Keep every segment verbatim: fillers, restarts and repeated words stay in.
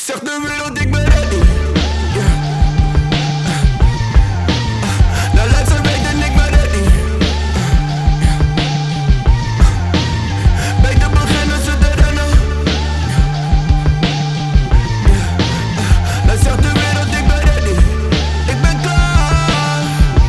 Zeg de wereld, ik ben ready. Yeah. Nou laat ze weten, ik ben ready. Beter beginnen ze te rennen. Nou zegt de wereld, ik ben ready. Ik ben klaar.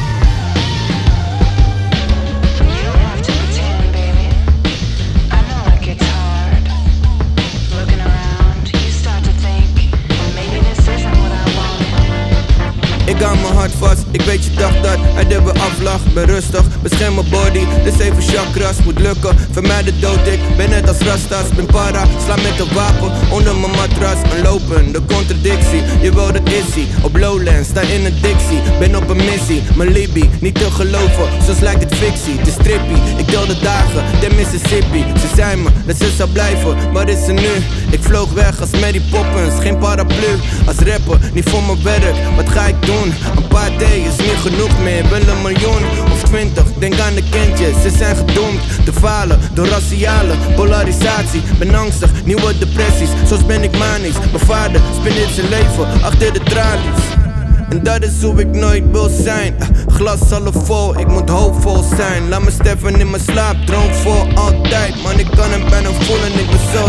You don't have to pretend, baby. I know it gets hard. Looking around, you start to think, well, maybe this isn't what I wanted. Ik hou mijn hart vast, ik weet je dacht dat hij er weer aflag. Ben rustig, bescherm mijn body, dus even chakras. Moet lukken, vermijd de dood, ik ben net als rastas. Ben para, sla met een wapen onder mijn matras. Een lopende contradictie, je wil dat is ie. Op lowlands, sta in een Dixie. Ben op een missie, mijn Libby, niet te geloven, soms lijkt het fictie. Het is trippy, ik tel de dagen, de Mississippi. Ze zei me dat ze zou blijven, maar is ze nu? Ik vloog weg als Mary Poppins, geen paraplu. Als rapper, niet voor mijn werk, wat ga ik doen? Een paar D is niet genoeg meer, wil een miljoen of twintig, denk aan de kindjes. Ze zijn gedoemd te falen door raciale polarisatie. Ben angstig, nieuwe depressies, soms ben ik manisch. Mijn vader spendeert zijn leven achter de tralies. En dat is hoe ik nooit wil zijn. Glas half vol, ik moet hoopvol zijn. Laat me sterven in mijn slaap, droom voor altijd. Man, ik kan hem bijna voelen, ik ben zo